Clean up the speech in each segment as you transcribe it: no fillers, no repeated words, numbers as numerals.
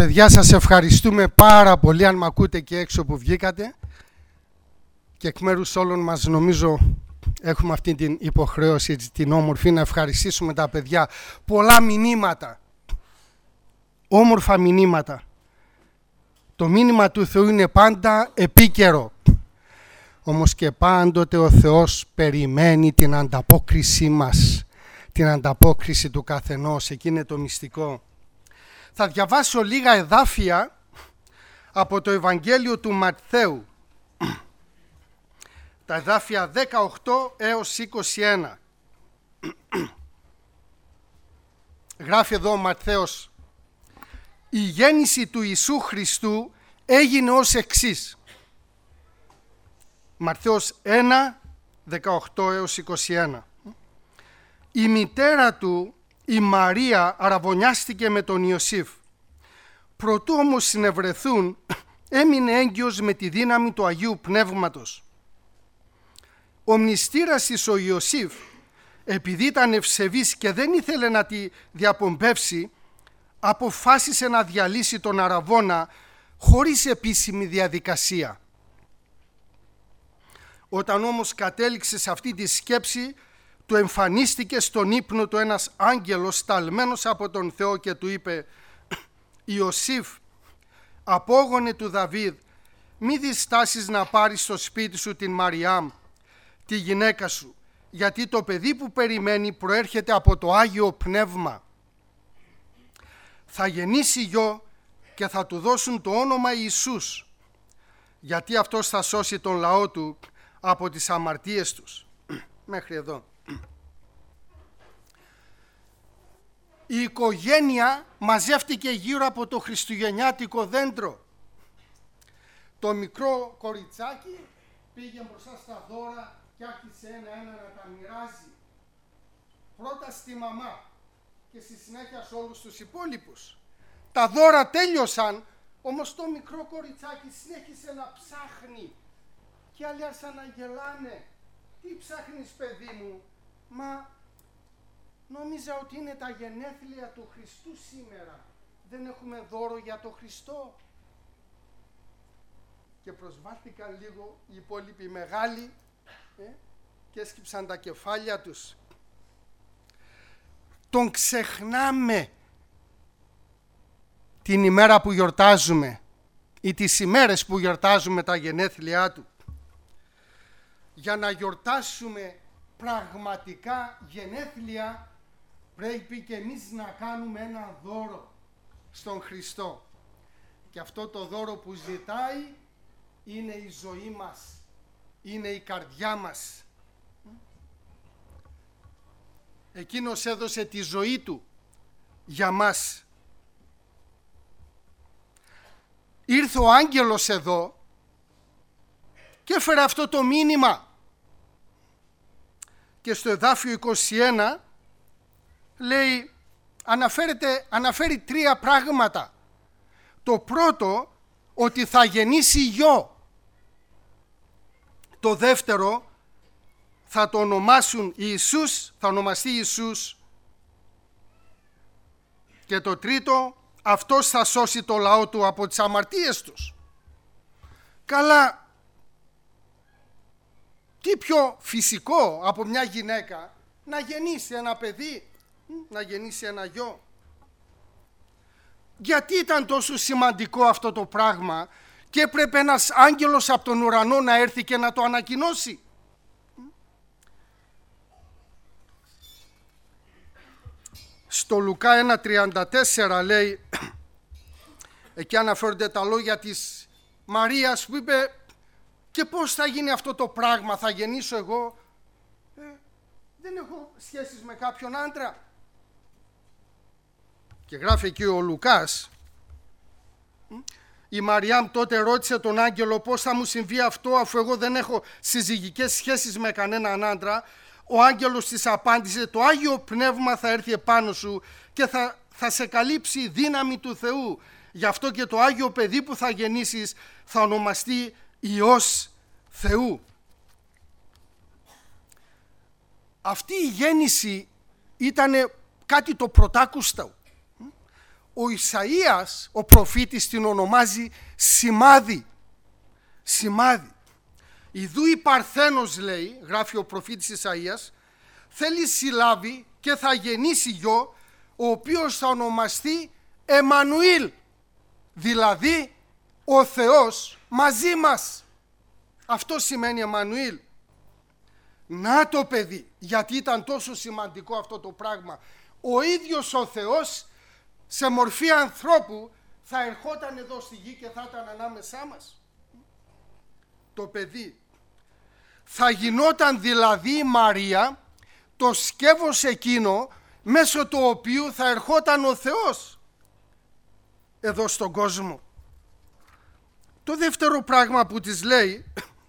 Παιδιά, σας ευχαριστούμε πάρα πολύ αν μ' ακούτε και έξω που βγήκατε, και εκ μέρους όλων μας νομίζω έχουμε αυτή την υποχρέωση, την όμορφη, να ευχαριστήσουμε τα παιδιά. Πολλά μηνύματα, όμορφα μηνύματα. Το μήνυμα του Θεού είναι πάντα επίκαιρο. Όμως και πάντοτε ο Θεός περιμένει την ανταπόκρισή μας, την ανταπόκριση του καθενός. Εκεί είναι το μυστικό. Θα διαβάσω λίγα εδάφια από το Ευαγγέλιο του Ματθαίου. Τα εδάφια 18 έως 21. Γράφει εδώ ο Ματθαίος: η γέννηση του Ιησού Χριστού έγινε ως εξής. Ματθαίος 1, 18 έως 21. Η μητέρα του, η Μαρία, αραβωνιάστηκε με τον Ιωσήφ. Προτού όμως συνευρεθούν, έμεινε έγκυος με τη δύναμη του Αγίου Πνεύματος. Ο μνηστήρας της ο Ιωσήφ, επειδή ήταν ευσεβής και δεν ήθελε να τη διαπομπεύσει, αποφάσισε να διαλύσει τον αραβώνα χωρίς επίσημη διαδικασία. Όταν όμως κατέληξε σε αυτή τη σκέψη, του εμφανίστηκε στον ύπνο του ένας άγγελος ταλμένος από τον Θεό και του είπε: Ιωσήφ, απόγονε του Δαβίδ, μη διστάσεις να πάρεις στο σπίτι σου την Μαριάμ, τη γυναίκα σου, γιατί το παιδί που περιμένει προέρχεται από το Άγιο Πνεύμα. Θα γεννήσει γιο και θα του δώσουν το όνομα Ιησούς, γιατί αυτός θα σώσει τον λαό του από τις αμαρτίες τους. Μέχρι εδώ. Η οικογένεια μαζεύτηκε γύρω από το χριστουγεννιάτικο δέντρο. Το μικρό κοριτσάκι πήγε μπροστά στα δώρα και άρχισε ένα-ένα να τα μοιράζει. Πρώτα στη μαμά και στη συνέχεια σε όλους τους υπόλοιπους. Τα δώρα τέλειωσαν, όμως το μικρό κοριτσάκι συνέχισε να ψάχνει. Και άλλοι άρχισαν να γελάνε. Τι ψάχνεις, παιδί μου? Μα νόμιζα ότι είναι τα γενέθλια του Χριστού σήμερα. Δεν έχουμε δώρο για το Χριστό? Και προσβάθηκαν λίγο οι υπόλοιποι μεγάλοι και έσκυψαν τα κεφάλια τους. Τον ξεχνάμε την ημέρα που γιορτάζουμε ή τις ημέρες που γιορτάζουμε τα γενέθλιά του. Για να γιορτάσουμε πραγματικά γενέθλια πρέπει και εμείς να κάνουμε ένα δώρο στον Χριστό. Και αυτό το δώρο που ζητάει είναι η ζωή μας, είναι η καρδιά μας. Εκείνος έδωσε τη ζωή του για μας. Ήρθε ο άγγελος εδώ και έφερε αυτό το μήνυμα. Και στο εδάφιο 21 λέει, αναφέρει τρία πράγματα. Το πρώτο, ότι θα γεννήσει γιο. Το δεύτερο, θα το ονομάσουν Ιησούς, θα ονομαστεί Ιησούς. Και το τρίτο, αυτός θα σώσει το λαό του από τις αμαρτίες τους. Καλά, τι πιο φυσικό από μια γυναίκα να γεννήσει ένα παιδί, να γεννήσει ένα γιο? Γιατί ήταν τόσο σημαντικό αυτό το πράγμα και έπρεπε ένας άγγελος από τον ουρανό να έρθει και να το ανακοινώσει? Στο Λουκά 1:34 λέει, εκεί αναφέρονται τα λόγια της Μαρίας που είπε: και πώς θα γίνει αυτό το πράγμα, θα γεννήσω εγώ? Δεν έχω σχέσεις με κάποιον άντρα. Και γράφει εκεί ο Λουκάς, η Μαριάμ τότε ρώτησε τον άγγελο: πώς θα μου συμβεί αυτό αφού εγώ δεν έχω συζυγικές σχέσεις με κανέναν άντρα? Ο άγγελος της απάντησε: το Άγιο Πνεύμα θα έρθει επάνω σου και θα σε καλύψει η δύναμη του Θεού. Γι' αυτό και το Άγιο παιδί που θα γεννήσεις θα ονομαστεί Υιός Θεού. Αυτή η γέννηση ήταν κάτι το πρωτάκουστο. ο Ισαΐας, ο προφήτης, την ονομάζει σημάδι. Σημάδι. Ιδού η Παρθένος, λέει, γράφει ο προφήτης Ισαΐας, θέλει συλλάβει και θα γεννήσει γιο, ο οποίος θα ονομαστεί Εμμανουήλ, δηλαδή ο Θεός μαζί μας. Αυτό σημαίνει Εμμανουήλ. Να το παιδί, γιατί ήταν τόσο σημαντικό αυτό το πράγμα. Ο ίδιος ο Θεός σε μορφή ανθρώπου θα ερχόταν εδώ στη γη και θα ήταν ανάμεσά μας. Το παιδί. Θα γινόταν δηλαδή η Μαρία το σκεύος εκείνο μέσω του οποίου θα ερχόταν ο Θεός εδώ στον κόσμο. Το δεύτερο πράγμα που της λέει,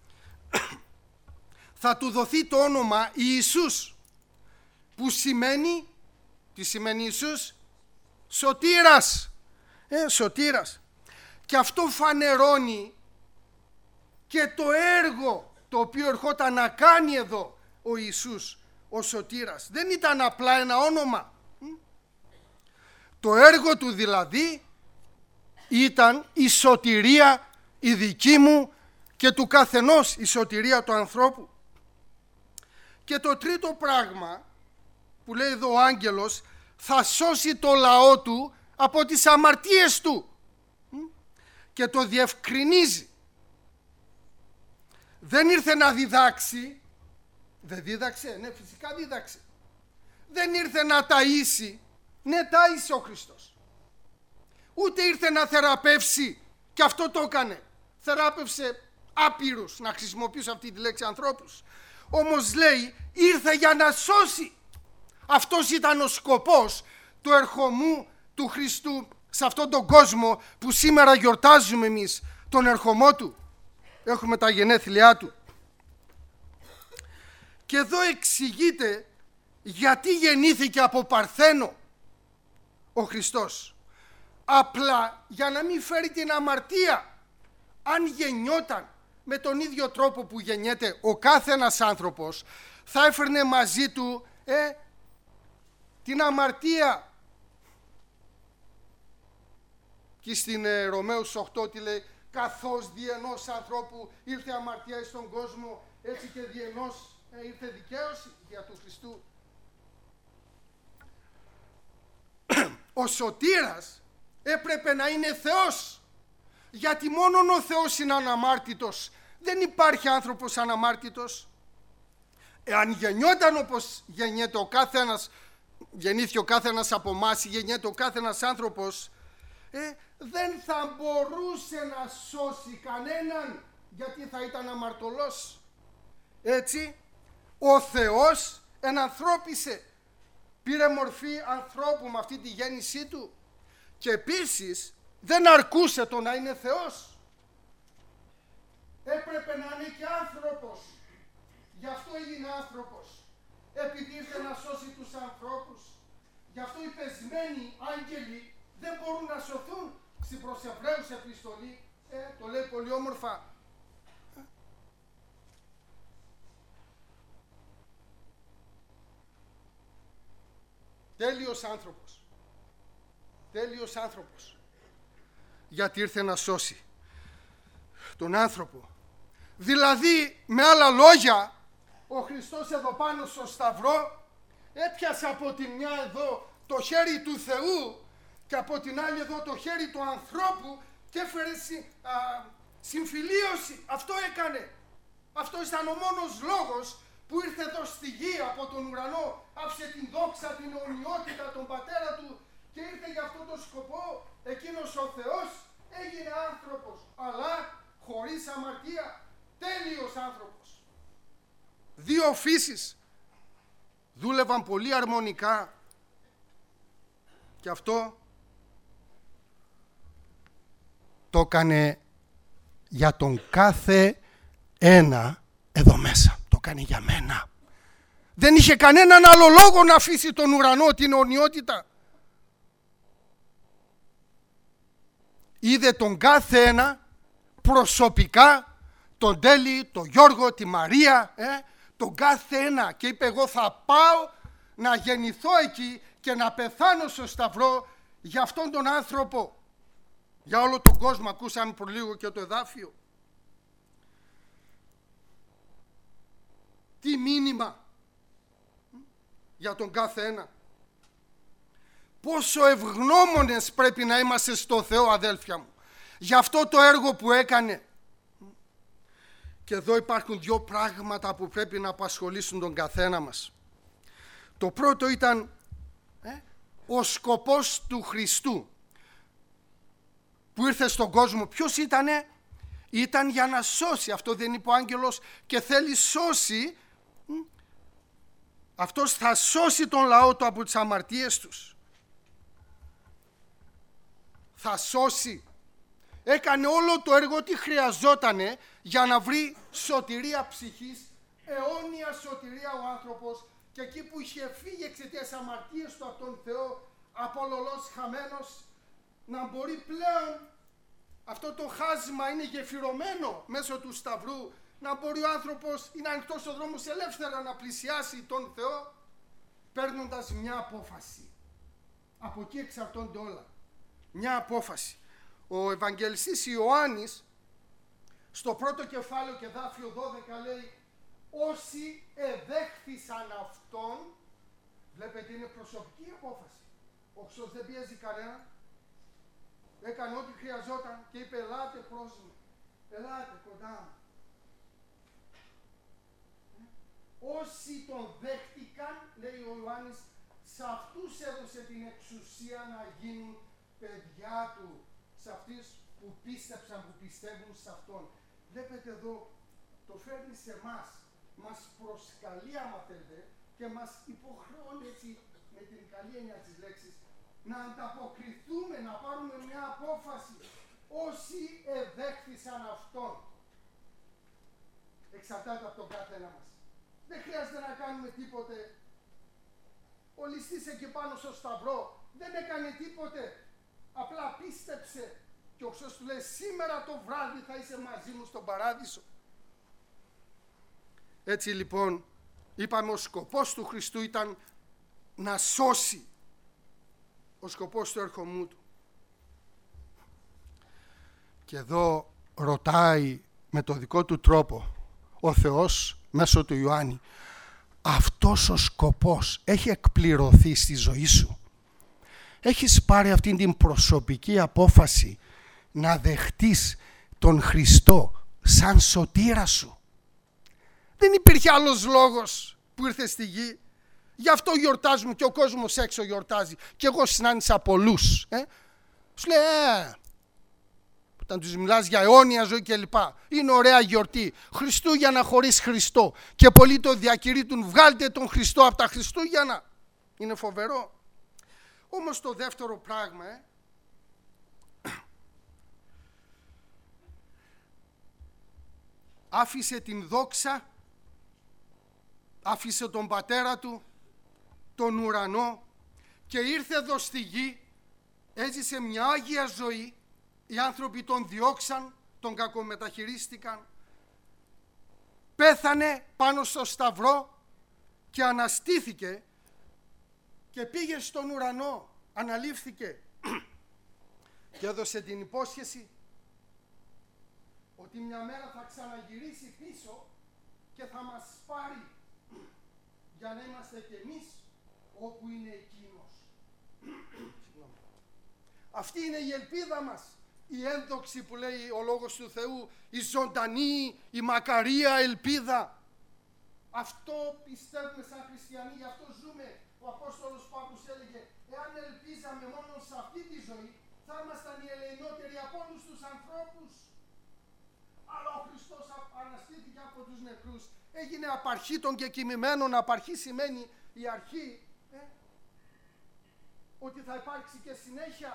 θα του δοθεί το όνομα Ιησούς, που σημαίνει, τι σημαίνει Ιησούς? Σωτήρας. Σωτήρας. Και αυτό φανερώνει και το έργο το οποίο ερχόταν να κάνει εδώ ο Ιησούς, ο Σωτήρας. Δεν ήταν απλά ένα όνομα. Το έργο του δηλαδή ήταν η σωτηρία η δική μου και του καθενός, η σωτηρία του ανθρώπου. Και το τρίτο πράγμα που λέει εδώ ο άγγελος, θα σώσει το λαό του από τις αμαρτίες του, και το διευκρινίζει. Δεν ήρθε να διδάξει, δεν δίδαξε, ναι φυσικά δίδαξε. Δεν ήρθε να ταΐσει, ναι ταΐσε ο Χριστός. Ούτε ήρθε να θεραπεύσει, και αυτό το έκανε. Θεράπευσε άπειρους, να χρησιμοποιήσω αυτή τη λέξη, ανθρώπους. Όμως λέει ήρθε για να σώσει. Αυτός ήταν ο σκοπός του ερχομού του Χριστού σε αυτόν τον κόσμο που σήμερα γιορτάζουμε εμείς τον ερχομό του. Έχουμε τα γενέθλιά του. Και εδώ εξηγείται γιατί γεννήθηκε από Παρθένο ο Χριστός. Απλά για να μην φέρει την αμαρτία. Αν γεννιόταν με τον ίδιο τρόπο που γεννιέται ο κάθε ένας άνθρωπος, θα έφερνε μαζί του την αμαρτία. Και στην Ρωμαίους 8 τι λέει, καθώς δι' ενός ανθρώπου ήρθε αμαρτία στον κόσμο, έτσι και δι' ενός ήρθε δικαίωση δια του Χριστού. Ο σωτήρας έπρεπε να είναι Θεός, γιατί μόνον ο Θεός είναι αναμάρτητος. Δεν υπάρχει άνθρωπος αναμάρτητος. Εάν γεννιόταν όπως γεννιέται ο κάθε ένας, γεννήθηκε ο κάθε ένας από εμάς, γεννιέται ο κάθε ένας άνθρωπος, δεν θα μπορούσε να σώσει κανέναν, γιατί θα ήταν αμαρτωλός. Έτσι, ο Θεός ενανθρώπισε, πήρε μορφή ανθρώπου με αυτή τη γέννησή του, και επίσης δεν αρκούσε το να είναι Θεός. Έπρεπε να είναι και άνθρωπος. Γι' αυτό έγινε άνθρωπος. Επειδή ήρθε να σώσει τους ανθρώπους. Γι' αυτό οι πεσμένοι άγγελοι δεν μπορούν να σωθούν. Στην προς Εβραίους επιστολή, το λέει πολύ όμορφα. Τέλειος άνθρωπος. Τέλειος άνθρωπος. Γιατί ήρθε να σώσει τον άνθρωπο. Δηλαδή, με άλλα λόγια, ο Χριστός εδώ πάνω στο σταυρό έπιασε από τη μια εδώ το χέρι του Θεού και από την άλλη εδώ το χέρι του ανθρώπου και έφερε συμφιλίωση. Αυτό έκανε. Αυτό ήταν ο μόνος λόγος που ήρθε εδώ στη γη από τον ουρανό, άφησε την δόξα, την αιωνιότητα, τον πατέρα του και ήρθε για αυτόν τον σκοπό. Εκείνος ο Θεός έγινε άνθρωπος, αλλά χωρίς αμαρτία. Τέλειος άνθρωπος. Δύο φύσεις δούλευαν πολύ αρμονικά, και αυτό το έκανε για τον κάθε ένα εδώ μέσα. Το έκανε για μένα. Δεν είχε κανέναν άλλο λόγο να αφήσει τον ουρανό, την αιωνιότητα. Είδε τον κάθε ένα προσωπικά, τον Τέλη, τον Γιώργο, τη Μαρία, τον κάθε ένα, και είπε εγώ θα πάω να γεννηθώ εκεί και να πεθάνω στο σταυρό για αυτόν τον άνθρωπο, για όλο τον κόσμο. Ακούσαμε πριν λίγο και το εδάφιο. Τι μήνυμα για τον κάθε ένα. Πόσο ευγνώμονες πρέπει να είμαστε στο Θεό, αδέλφια μου, για αυτό το έργο που έκανε. Και εδώ υπάρχουν δύο πράγματα που πρέπει να απασχολήσουν τον καθένα μας. Το πρώτο ήταν ο σκοπός του Χριστού που ήρθε στον κόσμο. Ποιος ήτανε? Ήταν για να σώσει. Αυτό δεν είπε ο άγγελος? Και θέλει σώσει. Αυτός θα σώσει τον λαό του από τις αμαρτίες τους. Θα σώσει. Έκανε όλο το έργο τι χρειαζότανε για να βρει σωτηρία ψυχής, αιώνια σωτηρία ο άνθρωπος, και εκεί που είχε φύγει εξαιτίας αμαρτίες του από τον Θεό, απολωλός χαμένος, να μπορεί πλέον, αυτό το χάσμα είναι γεφυρωμένο μέσω του Σταυρού, να μπορεί ο άνθρωπος, είναι ανοιχτός ο δρόμος ελεύθερα να πλησιάσει τον Θεό, παίρνοντας μια απόφαση. Από εκεί εξαρτώνται όλα. Μια απόφαση. Ο Ευαγγελιστής Ιωάννης στο πρώτο κεφάλαιο και εδάφιο 12 λέει: όσοι εδέχθησαν αυτόν, βλέπετε είναι προσωπική απόφαση. Ο Χριστός δεν πιέζει κανένα, έκανε ό,τι χρειαζόταν και είπε ελάτε προς μου, ελάτε κοντά μου. Όσοι τον δέχτηκαν, λέει ο Ιωάννης, σε αυτούς έδωσε την εξουσία να γίνουν παιδιά του, σε αυτούς που πίστεψαν, που πιστεύουν σε αυτόν. Βλέπετε εδώ, το φέρνει σε εμάς, μας προσκαλεί άμα θέλετε και μας υποχρεώνει έτσι με την καλή έννοια της λέξης να ανταποκριθούμε, να πάρουμε μια απόφαση. Όσοι εδέχθησαν αυτόν, εξαρτάται από τον καθένα μας. Δεν χρειάζεται να κάνουμε τίποτε. Ο ληστής εκεί πάνω στο σταυρό δεν έκανε τίποτε. Απλά πίστεψε και ο Χριστός του λέει σήμερα το βράδυ θα είσαι μαζί μου στον παράδεισο. Έτσι λοιπόν είπαμε ο σκοπός του Χριστού ήταν να σώσει. Ο σκοπός του έρχομού του. Και εδώ ρωτάει με το δικό του τρόπο ο Θεός μέσω του Ιωάννη, αυτός ο σκοπός έχει εκπληρωθεί στη ζωή σου? Έχεις πάρει αυτήν την προσωπική απόφαση να δεχτείς τον Χριστό σαν σωτήρα σου? Δεν υπήρχε άλλος λόγος που ήρθε στη γη. Γι' αυτό γιορτάζουμε και ο κόσμος έξω γιορτάζει. Και εγώ συνάντησα πολλούς. Σου λέει, όταν τους μιλάς για αιώνια ζωή κλπ. Είναι ωραία γιορτή. Χριστούγεννα χωρίς Χριστό. Και πολλοί το διακηρύττουν, βγάλτε τον Χριστό από τα Χριστούγεννα. Είναι φοβερό. Όμως το δεύτερο πράγμα, άφησε την δόξα, άφησε τον πατέρα του, τον ουρανό και ήρθε εδώ στη γη, έζησε μια άγια ζωή, οι άνθρωποι τον διώξαν, τον κακομεταχειρίστηκαν, πέθανε πάνω στο σταυρό και αναστήθηκε και πήγε στον ουρανό, αναλήφθηκε και έδωσε την υπόσχεση ότι μια μέρα θα ξαναγυρίσει πίσω και θα μας πάρει για να είμαστε κι εμείς όπου είναι εκείνος. Αυτή είναι η ελπίδα μας, η ένδοξη που λέει ο Λόγος του Θεού, η ζωντανή, η μακαρία ελπίδα. Αυτό πιστεύουμε σαν χριστιανοί, γι' αυτό ζούμε. Ο Απόστολος Παύλος έλεγε, εάν ελπίζαμε μόνο σε αυτή τη ζωή, θα ήμασταν οι ελεηνότεροι από όλους τους ανθρώπους. Αλλά ο Χριστός αναστήθηκε από τους νεκρούς, έγινε απαρχή των κεκοιμημένων. Απαρχή σημαίνει η αρχή, ότι θα υπάρξει και συνέχεια.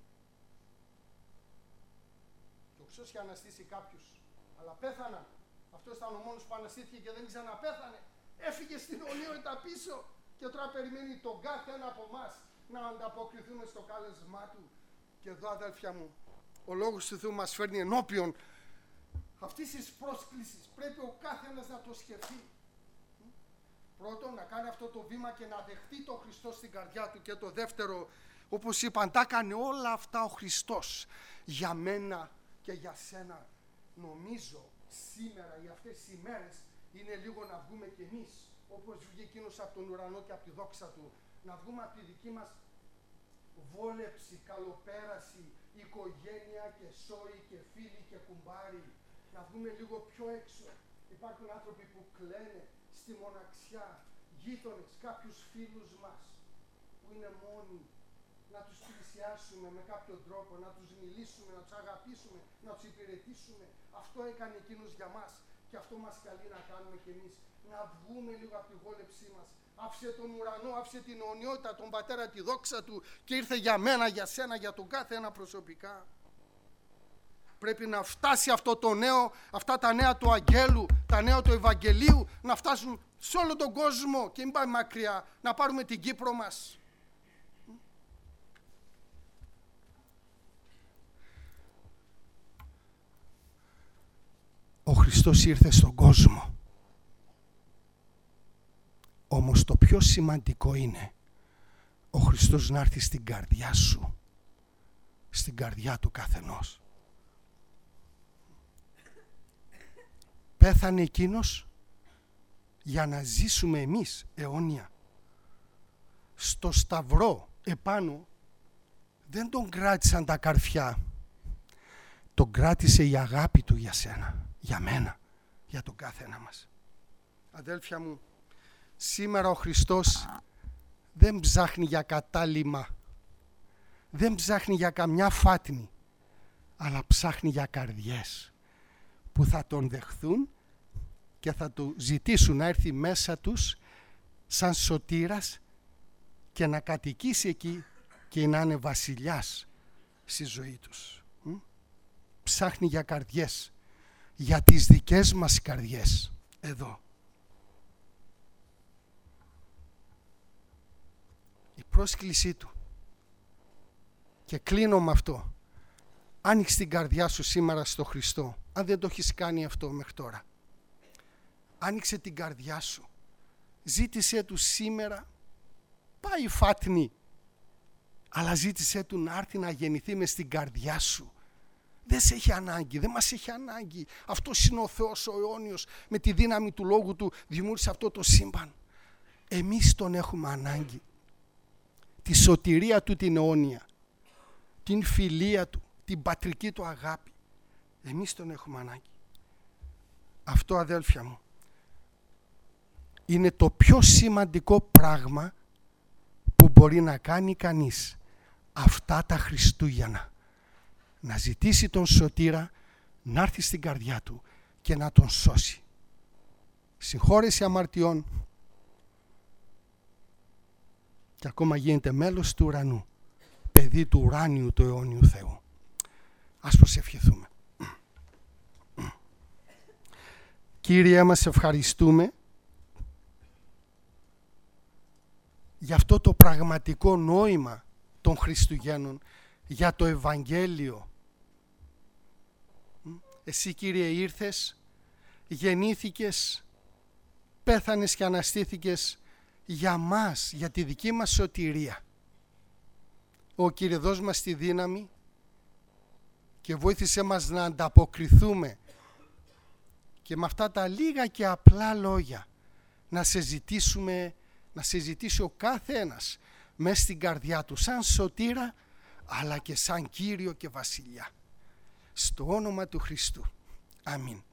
Και ο Χριστός είχε αναστήσει κάποιους, αλλά πέθαναν. Αυτό ήταν ο μόνος που αναστήθηκε και δεν ξαναπέθανε. Έφυγε στην αιωνιότητα πίσω και τώρα περιμένει τον κάθε ένα από εμάς να ανταποκριθούμε στο κάλεσμά του. Και εδώ, αδέλφια μου, ο Λόγος του Θεού μας φέρνει ενώπιον αυτής της πρόσκλησης. Πρέπει ο κάθε ένας να το σκεφτεί. Πρώτον, να κάνει αυτό το βήμα και να δεχτεί τον Χριστό στην καρδιά του. Και το δεύτερο, Όπως είπαν, τα έκανε όλα αυτά ο Χριστός για μένα και για σένα. Νομίζω σήμερα ή αυτές τις ημέρες είναι λίγο να βγούμε κι εμείς, όπως βγήκε εκείνος από τον ουρανό και από τη δόξα του, να βγούμε από τη δική μας βόλεψη, καλοπέραση, οικογένεια και σόι και φίλοι και κουμπάρι, να βγούμε λίγο πιο έξω. Υπάρχουν άνθρωποι που κλαίνε στη μοναξιά, γείτονες, κάποιους φίλους μας που είναι μόνοι, να τους πλησιάσουμε με κάποιο τρόπο, να τους μιλήσουμε, να τους αγαπήσουμε, να τους υπηρετήσουμε. Αυτό έκανε εκείνος για μας και αυτό μας καλεί να κάνουμε κι εμείς. Να βγούμε λίγο από τη βόλεψή μας. Άφησε τον ουρανό, άφησε την αιωνιότητα, τον Πατέρα, τη δόξα του και ήρθε για μένα, για σένα, για τον κάθε ένα προσωπικά. Πρέπει να φτάσει αυτό το νέο, αυτά τα νέα του Αγγέλου, τα νέα του Ευαγγελίου, να φτάσουν σε όλο τον κόσμο και μην πάμε μακριά, να πάρουμε την Κύπρο μας. Ο Χριστός ήρθε στον κόσμο. Όμως το πιο σημαντικό είναι ο Χριστός να έρθει στην καρδιά σου, στην καρδιά του καθενός. Πέθανε εκείνος για να ζήσουμε εμείς αιώνια. Στο σταυρό επάνω δεν τον κράτησαν τα καρφιά, τον κράτησε η αγάπη του για σένα, για μένα, για τον κάθε ένα μας. Αδέλφια μου, σήμερα ο Χριστός δεν ψάχνει για κατάλημα, δεν ψάχνει για καμιά φάτνη, αλλά ψάχνει για καρδιές που θα τον δεχθούν και θα του ζητήσουν να έρθει μέσα τους σαν σωτήρας και να κατοικήσει εκεί και να είναι βασιλιάς στη ζωή τους. Ψάχνει για καρδιές, για τις δικές μας καρδιές εδώ. Η πρόσκλησή του, και κλείνω με αυτό, άνοιξε την καρδιά σου σήμερα στο Χριστό, αν δεν το έχεις κάνει αυτό μέχρι τώρα. Άνοιξε την καρδιά σου, ζήτησέ του σήμερα, πάει φάτνη, αλλά ζήτησέ του να έρθει να γεννηθεί μες στην καρδιά σου. Δεν σε έχει ανάγκη, δεν μας έχει ανάγκη. Αυτός είναι ο Θεός ο αιώνιος, με τη δύναμη του Λόγου του δημιούργησε αυτό το σύμπαν. Εμείς τον έχουμε ανάγκη. Τη σωτηρία του την αιώνια, την φιλία του, την πατρική του αγάπη. Εμείς τον έχουμε ανάγκη. Αυτό, αδέλφια μου, είναι το πιο σημαντικό πράγμα που μπορεί να κάνει κανείς αυτά τα Χριστούγεννα. Να ζητήσει τον σωτήρα να έρθει στην καρδιά του και να τον σώσει. Συγχώρεση αμαρτιών και ακόμα γίνεται μέλος του ουρανού, παιδί του ουράνιου του αιώνιου Θεού. Ας προσευχηθούμε. Κύριε, μας ευχαριστούμε για αυτό το πραγματικό νόημα των Χριστουγέννων, για το Ευαγγέλιο. Εσύ, Κύριε, ήρθες, γεννήθηκες, πέθανες και αναστήθηκες για μας, για τη δική μας σωτηρία. Κύριε, δώσ' μας τη δύναμη και βοήθησέ μας να ανταποκριθούμε και με αυτά τα λίγα και απλά λόγια να σε ζητήσουμε, να σε ζητήσει ο κάθε ένας μες στην καρδιά του σαν σωτήρα, αλλά και σαν Κύριο και Βασιλιά. Στο όνομα του Χριστού. Αμήν.